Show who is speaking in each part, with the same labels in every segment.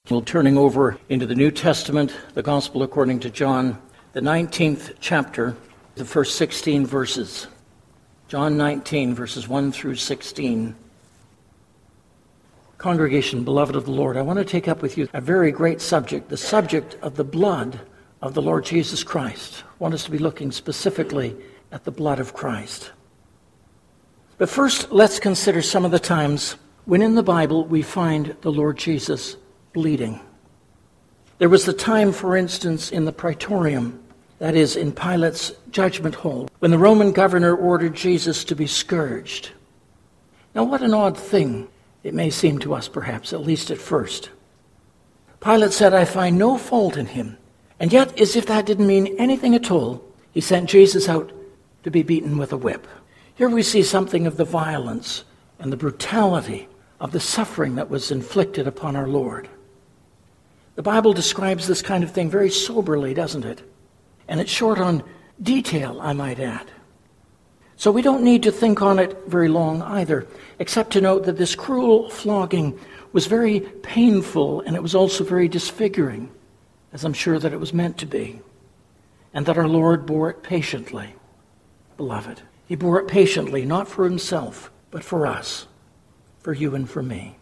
Speaker 1: We're turning over into the New Testament, the Gospel according to John, the 19th chapter, the first 16 verses. John 19, verses 1 through 16. Congregation, beloved of the Lord, I want to take up with you a very great subject, the subject of the blood of the Lord Jesus Christ. I want us to be looking specifically at the blood of Christ. But first, let's consider some of the times when in the Bible we find the Lord Jesus bleeding. There was the time, for instance, in the Praetorium, that is, in Pilate's judgment hall, when the Roman governor ordered Jesus to be scourged. Now, what an odd thing it may seem to us, perhaps, at least at first. Pilate said, "I find no fault in him." And yet, as if that didn't mean anything at all, he sent Jesus out to be beaten with a whip. Here we see something of the violence and the brutality of the suffering that was inflicted upon our Lord. The Bible describes this kind of thing very soberly, doesn't it? And it's short on detail, I might add. So we don't need to think on it very long either, except to note that this cruel flogging was very painful, and it was also very disfiguring, as I'm sure that it was meant to be, and that our Lord bore it patiently. Beloved, he bore it patiently, not for himself, but for us, for you and for me.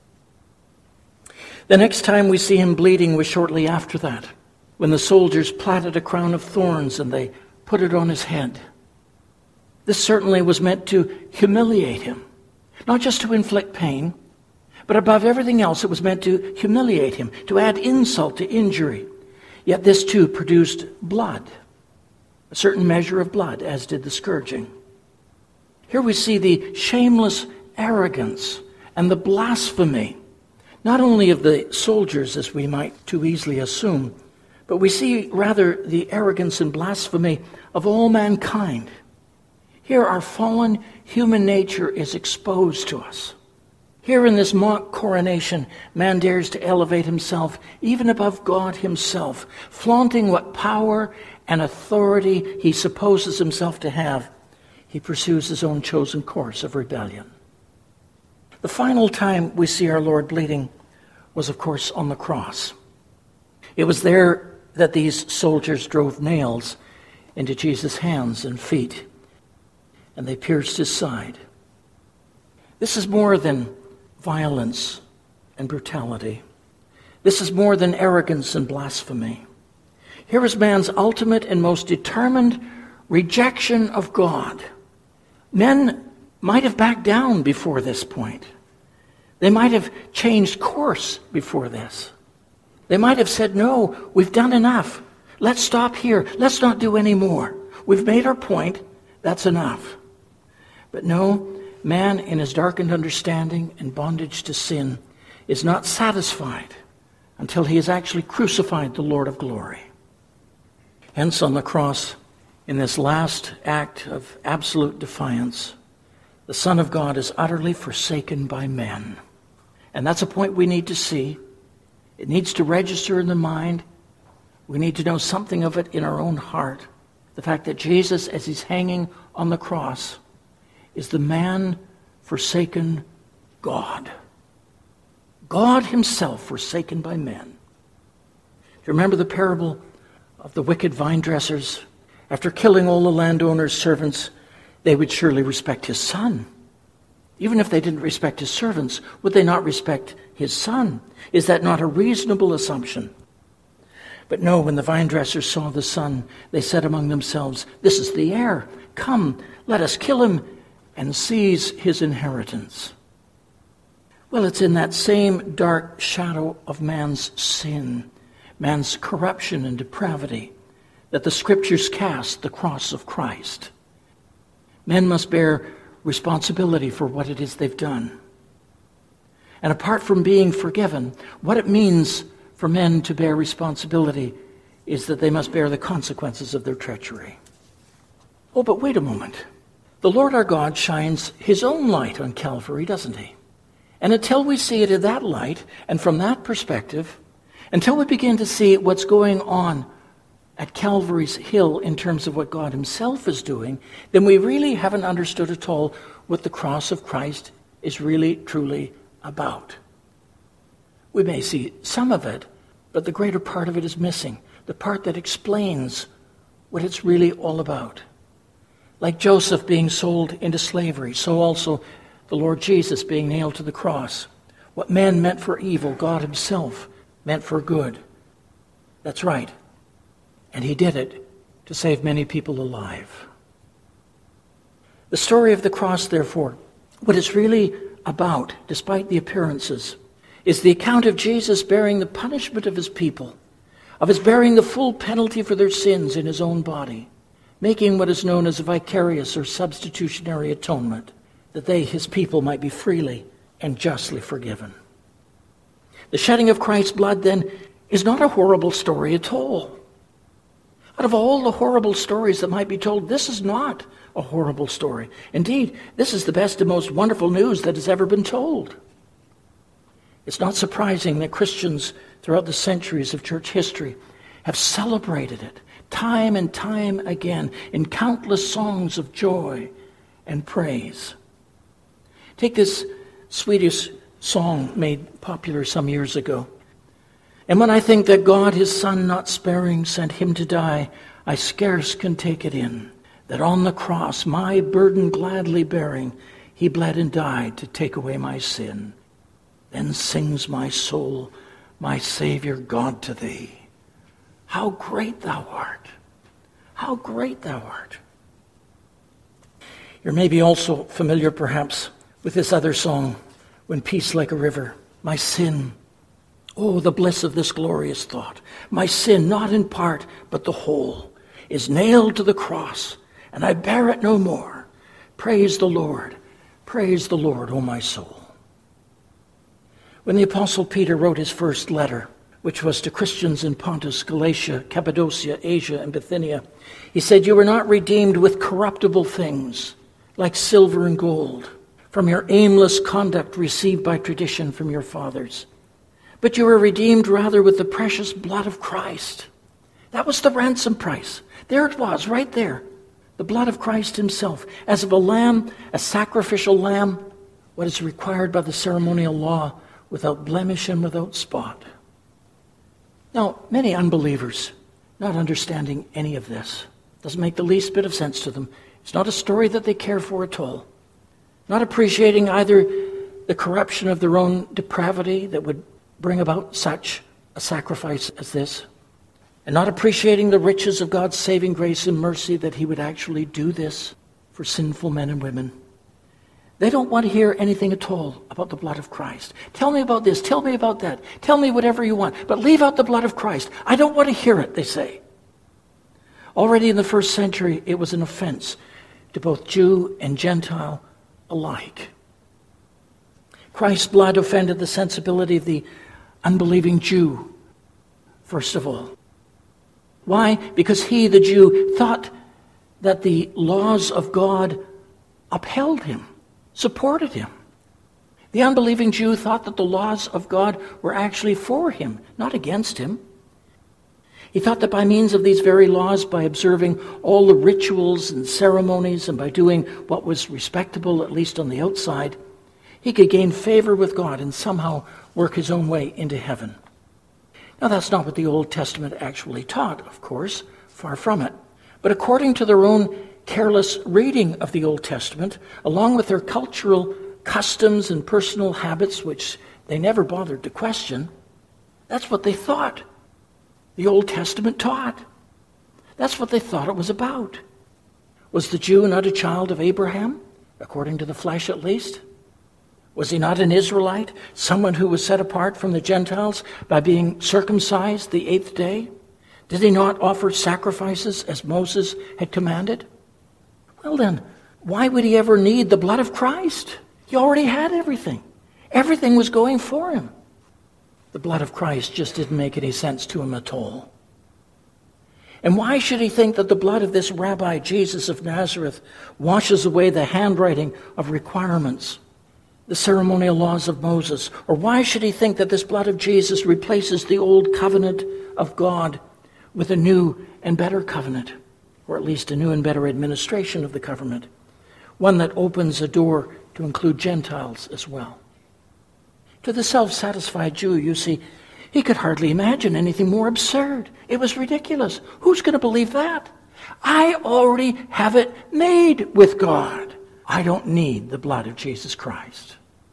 Speaker 1: The next time we see him bleeding was shortly after that, when the soldiers plaited a crown of thorns and they put it on his head. This certainly was meant to humiliate him, not just to inflict pain, but above everything else it was meant to humiliate him, to add insult to injury. Yet this too produced blood, a certain measure of blood, as did the scourging. Here we see the shameless arrogance and the blasphemy, not only of the soldiers, as we might too easily assume, but we see rather the arrogance and blasphemy of all mankind. Here our fallen human nature is exposed to us. Here in this mock coronation, man dares to elevate himself even above God himself, flaunting what power and authority he supposes himself to have. He pursues his own chosen course of rebellion. The final time we see our Lord bleeding was, of course, on the cross. It was there that these soldiers drove nails into Jesus' hands and feet, and they pierced his side. This is more than violence and brutality. This is more than arrogance and blasphemy. Here is man's ultimate and most determined rejection of God. Men might have backed down before this point. They might have changed course before this. They might have said, "No, we've done enough. Let's stop here. Let's not do any more. We've made our point. That's enough." But no, man in his darkened understanding and bondage to sin is not satisfied until he has actually crucified the Lord of glory. Hence on the cross, in this last act of absolute defiance, the Son of God is utterly forsaken by men. And that's a point we need to see. It needs to register in the mind. We need to know something of it in our own heart. The fact that Jesus, as he's hanging on the cross, is the man forsaken God. God himself forsaken by men. Do you remember the parable of the wicked vine dressers? After killing all the landowner's servants, they would surely respect his son. Even if they didn't respect his servants, would they not respect his son? Is that not a reasonable assumption? But no, when the vine dressers saw the son, they said among themselves, "This is the heir. Come, let us kill him and seize his inheritance." Well, it's in that same dark shadow of man's sin, man's corruption and depravity, that the Scriptures cast the cross of Christ. Men must bear responsibility for what it is they've done. And apart from being forgiven, what it means for men to bear responsibility is that they must bear the consequences of their treachery. Oh, but wait a moment. The Lord our God shines his own light on Calvary, doesn't he? And until we see it in that light, and from that perspective, until we begin to see what's going on at Calvary's Hill in terms of what God himself is doing, then we really haven't understood at all what the cross of Christ is really, truly about. We may see some of it, but the greater part of it is missing, the part that explains what it's really all about. Like Joseph being sold into slavery, so also the Lord Jesus being nailed to the cross. What man meant for evil, God himself meant for good. That's right. And he did it to save many people alive. The story of the cross, therefore, what it's really about, despite the appearances, is the account of Jesus bearing the punishment of his people, of his bearing the full penalty for their sins in his own body, making what is known as a vicarious or substitutionary atonement, that they, his people, might be freely and justly forgiven. The shedding of Christ's blood, then, is not a horrible story at all. Out of all the horrible stories that might be told, this is not a horrible story. Indeed, this is the best and most wonderful news that has ever been told. It's not surprising that Christians throughout the centuries of church history have celebrated it time and time again in countless songs of joy and praise. Take this Swedish song made popular some years ago. And when I think that God, his Son, not sparing, sent him to die, I scarce can take it in, that on the cross, my burden gladly bearing, he bled and died to take away my sin. Then sings my soul, my Savior God, to thee. How great thou art! How great thou art! You're maybe also familiar, perhaps, with this other song, When Peace Like a River. My sin, oh, the bliss of this glorious thought. My sin, not in part, but the whole, is nailed to the cross, and I bear it no more. Praise the Lord, O my soul. When the Apostle Peter wrote his first letter, which was to Christians in Pontus, Galatia, Cappadocia, Asia, and Bithynia, he said, "You were not redeemed with corruptible things, like silver and gold, from your aimless conduct received by tradition from your fathers. But you were redeemed rather with the precious blood of Christ." That was the ransom price. There it was, right there. The blood of Christ himself, as of a lamb, a sacrificial lamb, what is required by the ceremonial law, without blemish and without spot. Now, many unbelievers, not understanding any of this, doesn't make the least bit of sense to them. It's not a story that they care for at all. Not appreciating either the corruption of their own depravity that would bring about such a sacrifice as this, and not appreciating the riches of God's saving grace and mercy that he would actually do this for sinful men and women. They don't want to hear anything at all about the blood of Christ. Tell me about this, tell me about that, tell me whatever you want, but leave out the blood of Christ. I don't want to hear it, they say. Already in the first century, it was an offense to both Jew and Gentile alike. Christ's blood offended the sensibility of the unbelieving Jew, first of all. Why? Because he, the Jew, thought that the laws of God upheld him, supported him. The unbelieving Jew thought that the laws of God were actually for him, not against him. He thought that by means of these very laws, by observing all the rituals and ceremonies, and by doing what was respectable, at least on the outside, he could gain favor with God and somehow work his own way into heaven. Now, that's not what the Old Testament actually taught, of course, far from it. But according to their own careless reading of the Old Testament, along with their cultural customs and personal habits, which they never bothered to question, that's what they thought the Old Testament taught. That's what they thought it was about. Was the Jew not a child of Abraham, according to the flesh at least? Was he not an Israelite, someone who was set apart from the Gentiles by being circumcised the 8th day? Did he not offer sacrifices as Moses had commanded? Well then, why would he ever need the blood of Christ? He already had everything. Everything was going for him. The blood of Christ just didn't make any sense to him at all. And why should he think that the blood of this Rabbi Jesus of Nazareth washes away the handwriting of requirements, the ceremonial laws of Moses? Or why should he think that this blood of Jesus replaces the old covenant of God with a new and better covenant, or at least a new and better administration of the covenant, one that opens a door to include Gentiles as well? To the self-satisfied Jew, you see, he could hardly imagine anything more absurd. It was ridiculous. Who's going to believe that? I already have it made with God. I don't need the blood of Jesus Christ.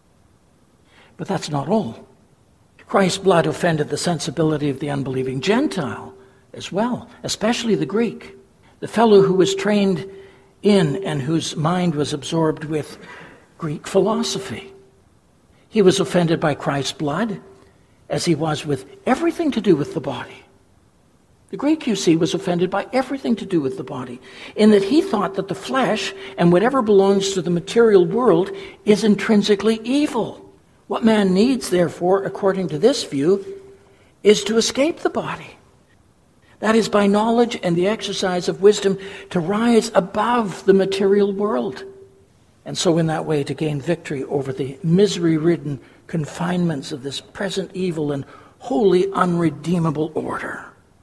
Speaker 1: But that's not all. Christ's blood offended the sensibility of the unbelieving Gentile as well, especially the Greek, the fellow who was trained in and whose mind was absorbed with Greek philosophy. He was offended by Christ's blood as he was with everything to do with the body. The Greek, you see, was offended by everything to do with the body, in that he thought that the flesh and whatever belongs to the material world is intrinsically evil. What man needs, therefore, according to this view, is to escape the body. That is, by knowledge and the exercise of wisdom, to rise above the material world, and so in that way to gain victory over the misery-ridden confinements of this present evil and wholly unredeemable order.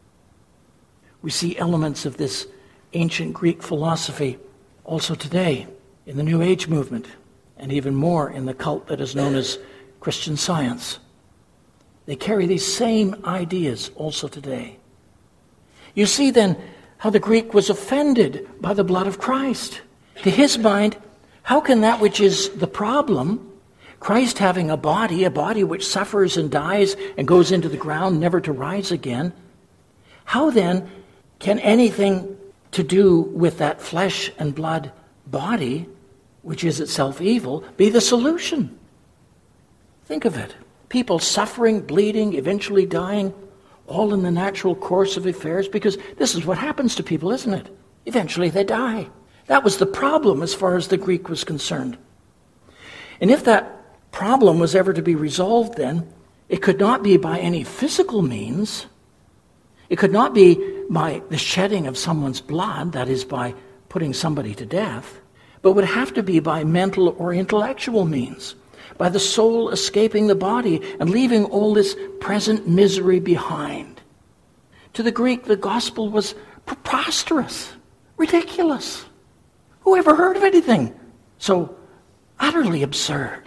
Speaker 1: We see elements of this ancient Greek philosophy also today in the New Age movement, and even more in the cult that is known as Christian Science. They carry these same ideas also today. You see then how the Greek was offended by the blood of Christ. To his mind, how can that which is the problem, Christ having a body which suffers and dies and goes into the ground never to rise again, how then can anything to do with that flesh and blood body, which is itself evil, be the solution? Think of it. People suffering, bleeding, eventually dying, all in the natural course of affairs, because this is what happens to people, isn't it? Eventually they die. That was the problem as far as the Greek was concerned. And if that problem was ever to be resolved then, it could not be by any physical means. It could not be by the shedding of someone's blood, that is, by putting somebody to death, but would have to be by mental or intellectual means, by the soul escaping the body and leaving all this present misery behind. To the Greek, the gospel was preposterous, ridiculous. Who ever heard of anything so utterly absurd?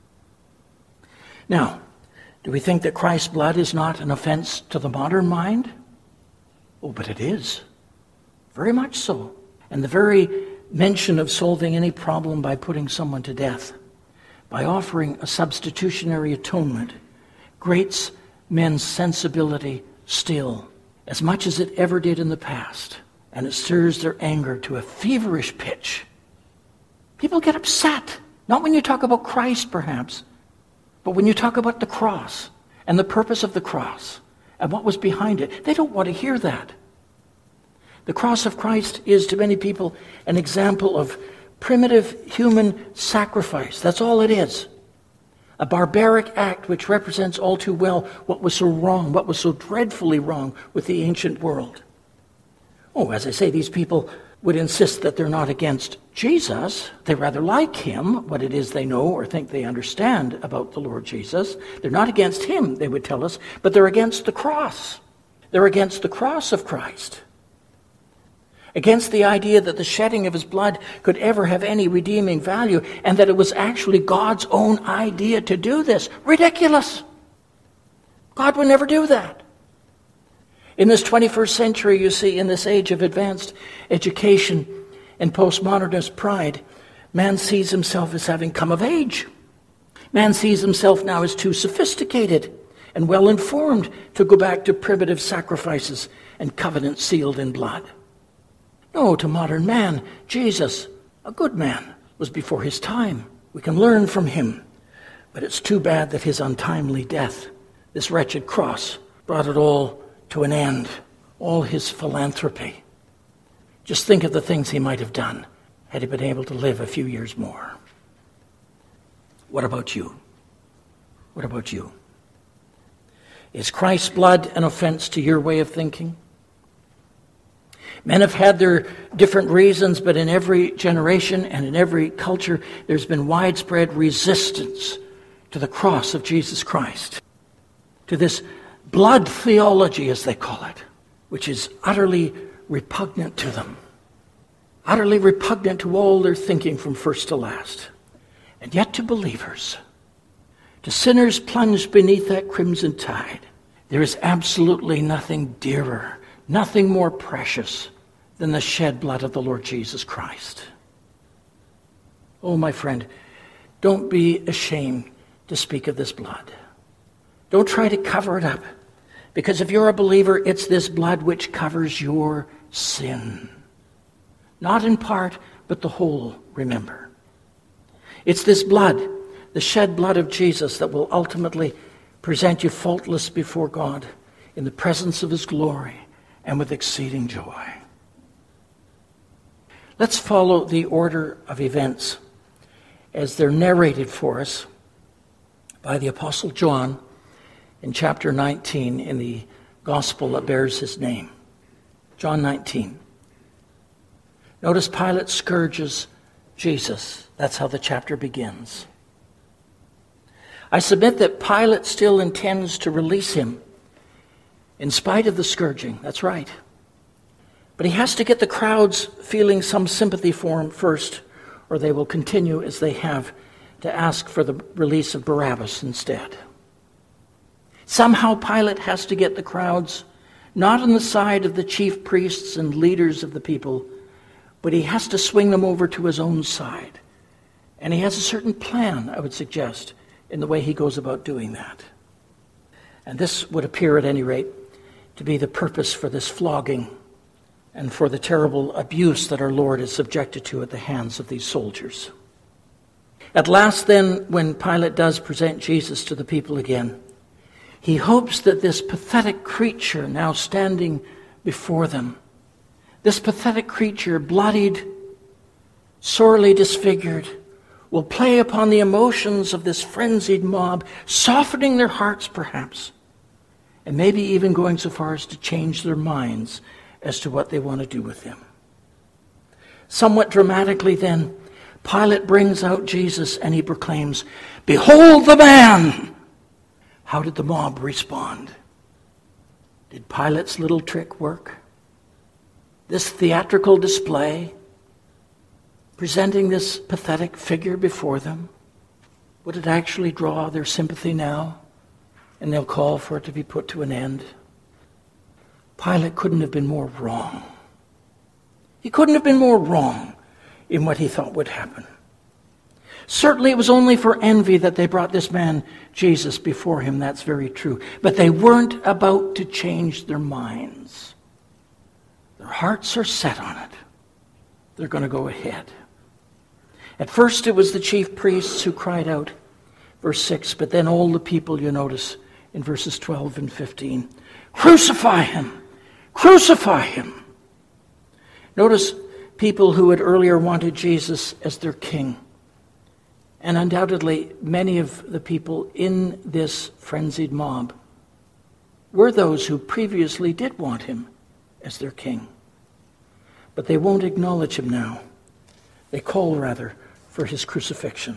Speaker 1: Now, do we think that Christ's blood is not an offense to the modern mind? Oh, but it is. Very much so. And the very mention of solving any problem by putting someone to death, by offering a substitutionary atonement, grates men's sensibility still, as much as it ever did in the past, and it stirs their anger to a feverish pitch. People get upset, not when you talk about Christ perhaps, but when you talk about the cross and the purpose of the cross and what was behind it. They don't want to hear that. The cross of Christ is to many people an example of primitive human sacrifice. That's all it is. A barbaric act which represents all too well what was so wrong, what was so dreadfully wrong with the ancient world. Oh, as I say, these people would insist that they're not against Jesus. They rather like him, what it is they know or think they understand about the Lord Jesus. They're not against him, they would tell us, but they're against the cross. They're against the cross of Christ. Against the idea that the shedding of his blood could ever have any redeeming value, and that it was actually God's own idea to do this. Ridiculous! God would never do that. In this 21st century, you see, in this age of advanced education and postmodernist pride, man sees himself as having come of age. Man sees himself now as too sophisticated and well-informed to go back to primitive sacrifices and covenants sealed in blood. No, to modern man, Jesus, a good man, was before his time. We can learn from him. But it's too bad that his untimely death, this wretched cross, brought it all to an end, all his philanthropy. Just think of the things he might have done had he been able to live a few years more. What about you? What about you? Is Christ's blood an offense to your way of thinking? Men have had their different reasons, but in every generation and in every culture, there's been widespread resistance to the cross of Jesus Christ, to this blood theology, as they call it, which is utterly repugnant to them, utterly repugnant to all their thinking from first to last. And yet to believers To sinners plunged beneath that crimson tide, there is absolutely nothing dearer, nothing more precious than the shed blood of the Lord Jesus Christ. Oh, my friend, don't be ashamed to speak of this blood. Don't try to cover it up, because if you're a believer, it's this blood which covers your sin. Not in part, but the whole, remember. It's this blood, the shed blood of Jesus, that will ultimately present you faultless before God in the presence of his glory and with exceeding joy. Let's follow the order of events as they're narrated for us by the Apostle John in chapter 19 in the gospel that bears his name. John 19. Notice Pilate scourges Jesus. That's how the chapter begins. I submit that Pilate still intends to release him in spite of the scourging. That's right. But he has to get the crowds feeling some sympathy for him first, or they will continue as they have to ask for the release of Barabbas instead. Somehow Pilate has to get the crowds not on the side of the chief priests and leaders of the people, but he has to swing them over to his own side. And he has a certain plan, I would suggest, in the way he goes about doing that. And this would appear, at any rate, to be the purpose for this flogging and for the terrible abuse that our Lord is subjected to at the hands of these soldiers. At last, then, when Pilate does present Jesus to the people again, he hopes that this pathetic creature now standing before them, this pathetic creature, bloodied, sorely disfigured, will play upon the emotions of this frenzied mob, softening their hearts perhaps, and maybe even going so far as to change their minds as to what they want to do with him. Somewhat dramatically then, Pilate brings out Jesus and he proclaims, "Behold the man!" How did the mob respond? Did Pilate's little trick work? This theatrical display, presenting this pathetic figure before them, would it actually draw their sympathy now? And they'll call for it to be put to an end? Pilate couldn't have been more wrong. He couldn't have been more wrong in what he thought would happen. Certainly it was only for envy that they brought this man, Jesus, before him. That's very true. But they weren't about to change their minds. Their hearts are set on it. They're going to go ahead. At first it was the chief priests who cried out, verse 6, but then all the people, you notice, in verses 12 and 15, "Crucify him! Crucify him!" Notice people who had earlier wanted Jesus as their king. And undoubtedly, many of the people in this frenzied mob were those who previously did want him as their king. But they won't acknowledge him now. They call, rather, for his crucifixion.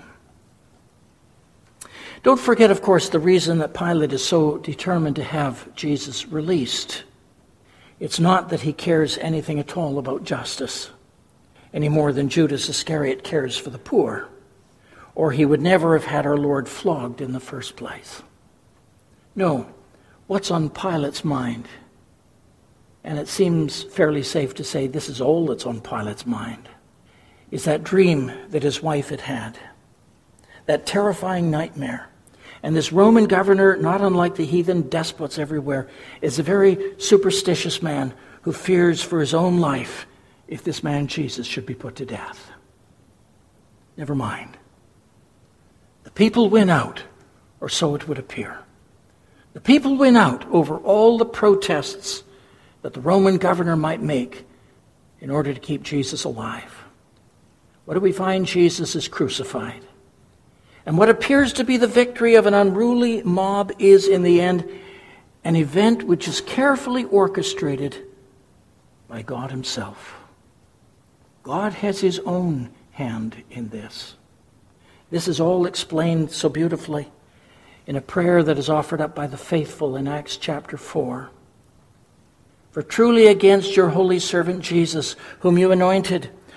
Speaker 1: Don't forget, of course, the reason that Pilate is so determined to have Jesus released. It's not that he cares anything at all about justice, any more than Judas Iscariot cares for the poor, or he would never have had our Lord flogged in the first place. No, what's on Pilate's mind? And it seems fairly safe to say this is all that's on Pilate's mind, is that dream that his wife had had, that terrifying nightmare. And this Roman governor, not unlike the heathen despots everywhere, is a very superstitious man who fears for his own life if this man Jesus should be put to death. Never mind. The people win out, or so it would appear. The people win out over all the protests that the Roman governor might make in order to keep Jesus alive. What do we find? Jesus is crucified. And what appears to be the victory of an unruly mob is, in the end, an event which is carefully orchestrated by God himself. God has his own hand in this. This is all explained so beautifully in a prayer that is offered up by the faithful in Acts chapter 4. "For truly against your holy servant Jesus, whom you anointed,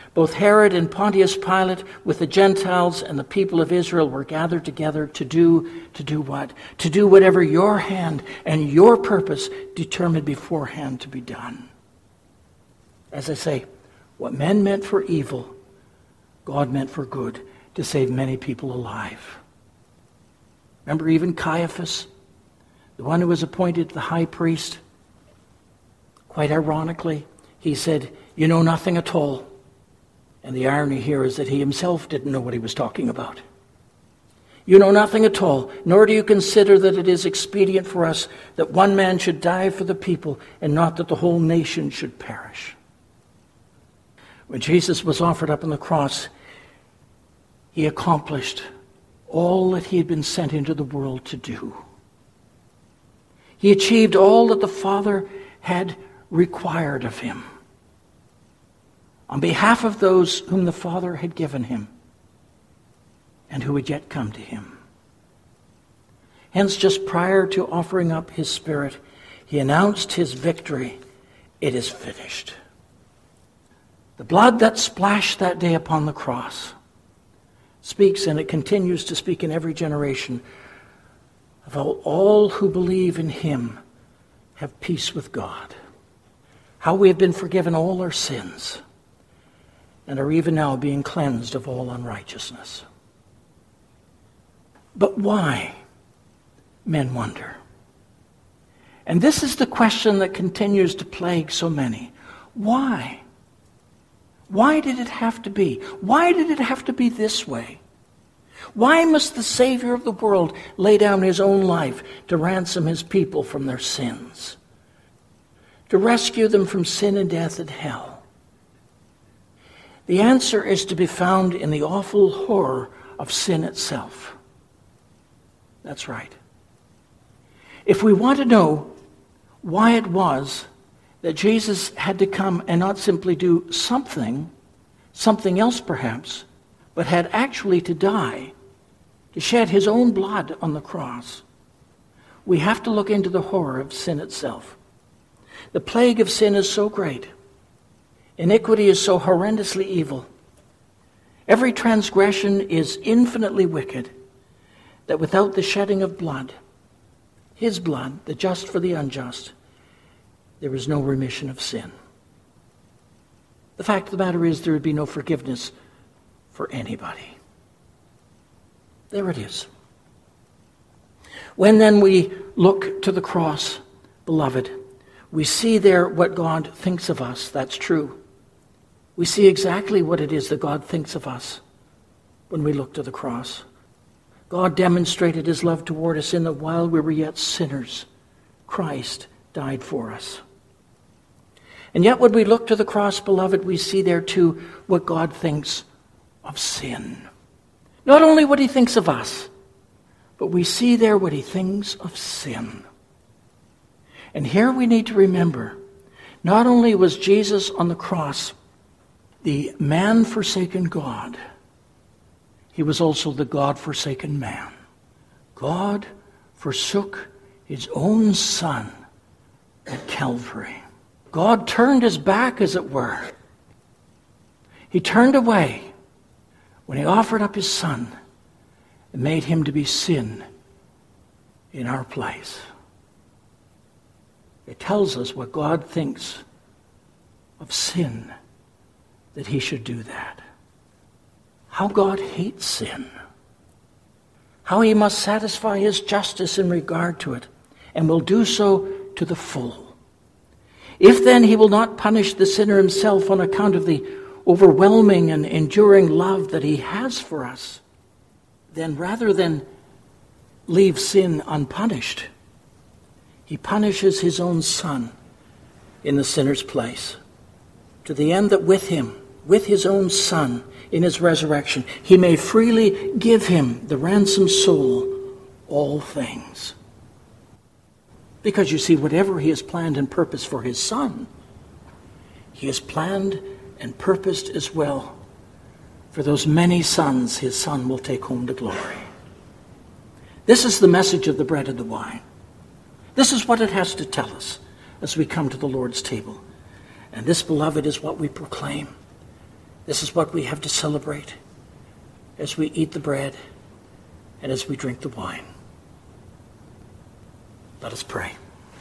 Speaker 1: Both Herod and Pontius Pilate with the Gentiles and the people of Israel were gathered together to do what? To do whatever your hand and your purpose determined beforehand to be done. As I say, what men meant for evil, God meant for good, to save many people alive. Remember even Caiaphas, the one who was appointed the high priest? Quite ironically, he said, "You know nothing at all." And the irony here is that he himself didn't know what he was talking about. "You know nothing at all, nor do you consider that it is expedient for us that one man should die for the people, and not that the whole nation should perish." When Jesus was offered up on the cross, he accomplished all that he had been sent into the world to do. He achieved all that the Father had required of him on behalf of those whom the Father had given him and who had yet come to him. Hence, just prior to offering up his Spirit, he announced his victory. It is finished. The blood that splashed that day upon the cross speaks, and it continues to speak in every generation, of how all who believe in him have peace with God. How we have been forgiven all our sins and are even now being cleansed of all unrighteousness. But why? Men wonder. And this is the question that continues to plague so many. Why? Why did it have to be? Why did it have to be this way? Why must the Savior of the world lay down his own life to ransom his people from their sins? To rescue them from sin and death and hell? The answer is to be found in the awful horror of sin itself. That's right. If we want to know why it was that Jesus had to come and not simply do something else perhaps, but had actually to die, to shed his own blood on the cross, we have to look into the horror of sin itself. The plague of sin is so great. Iniquity is so horrendously evil. Every transgression is infinitely wicked, that without the shedding of blood, his blood, the just for the unjust, there is no remission of sin. The fact of the matter is there would be no forgiveness for anybody. There it is. When then we look to the cross, beloved, we see there what God thinks of us. That's true. We see exactly what it is that God thinks of us when we look to the cross. God demonstrated his love toward us in that while we were yet sinners, Christ died for us. And yet when we look to the cross, beloved, we see there too what God thinks of sin. Not only what he thinks of us, but we see there what he thinks of sin. And here we need to remember, not only was Jesus on the cross the man-forsaken God, he was also the God-forsaken man. God forsook his own Son at Calvary. God turned his back, as it were. He turned away when he offered up his Son and made him to be sin in our place. It tells us what God thinks of sin, that he should do that. How God hates sin. How he must satisfy his justice in regard to it, and will do so to the full. If then he will not punish the sinner himself on account of the overwhelming and enduring love that he has for us, then rather than leave sin unpunished, he punishes his own Son in the sinner's place, to the end that with him, with his own Son in his resurrection, he may freely give him, the ransomed soul, all things. Because you see, whatever he has planned and purposed for his Son, he has planned and purposed as well for those many sons his Son will take home to glory. This is the message of the bread and the wine. This is what it has to tell us as we come to the Lord's table. And this, beloved, is what we proclaim. This is what we have to celebrate as we eat the bread and as we drink the wine. Let us pray.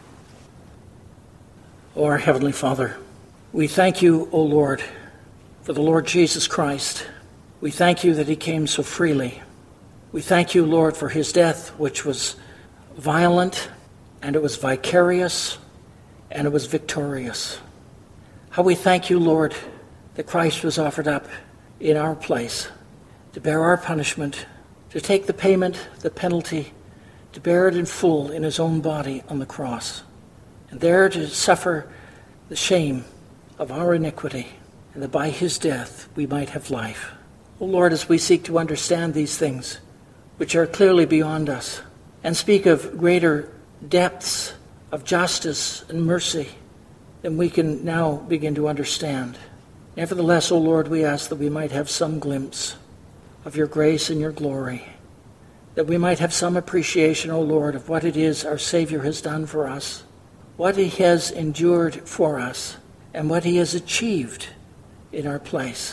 Speaker 1: O our Heavenly Father, we thank you, O Lord, for the Lord Jesus Christ. We thank you that he came so freely. We thank you, Lord, for his death, which was violent, and it was vicarious, and it was victorious. How we thank you, Lord, that Christ was offered up in our place to bear our punishment, to take the payment, the penalty, to bear it in full in his own body on the cross, and there to suffer the shame of our iniquity, and that by his death we might have life. O Lord, as we seek to understand these things, which are clearly beyond us, and speak of greater depths of justice and mercy than we can now begin to understand. Nevertheless, O Lord, we ask that we might have some glimpse of your grace and your glory, that we might have some appreciation, O Lord, of what it is our Savior has done for us, what he has endured for us, and what he has achieved in our place.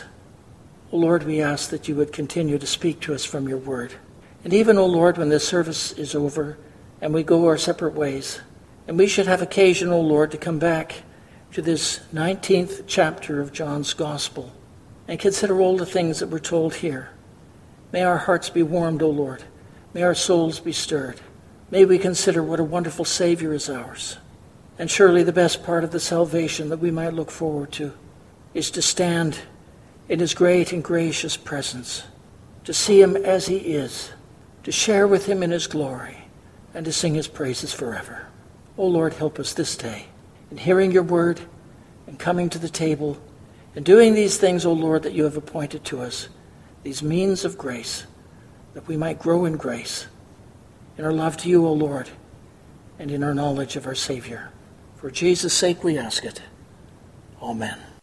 Speaker 1: O Lord, we ask that you would continue to speak to us from your word. And even, O Lord, when this service is over and we go our separate ways, and we should have occasion, O Lord, to come back to this 19th chapter of John's Gospel and consider all the things that were told here. May our hearts be warmed, O Lord. May our souls be stirred. May we consider what a wonderful Savior is ours. And surely the best part of the salvation that we might look forward to is to stand in his great and gracious presence, to see him as he is, to share with him in his glory, and to sing his praises forever. O Lord, help us this day in hearing your word and coming to the table and doing these things, O Lord, that you have appointed to us, these means of grace, that we might grow in grace, in our love to you, O Lord, and in our knowledge of our Savior. For Jesus' sake we ask it. Amen.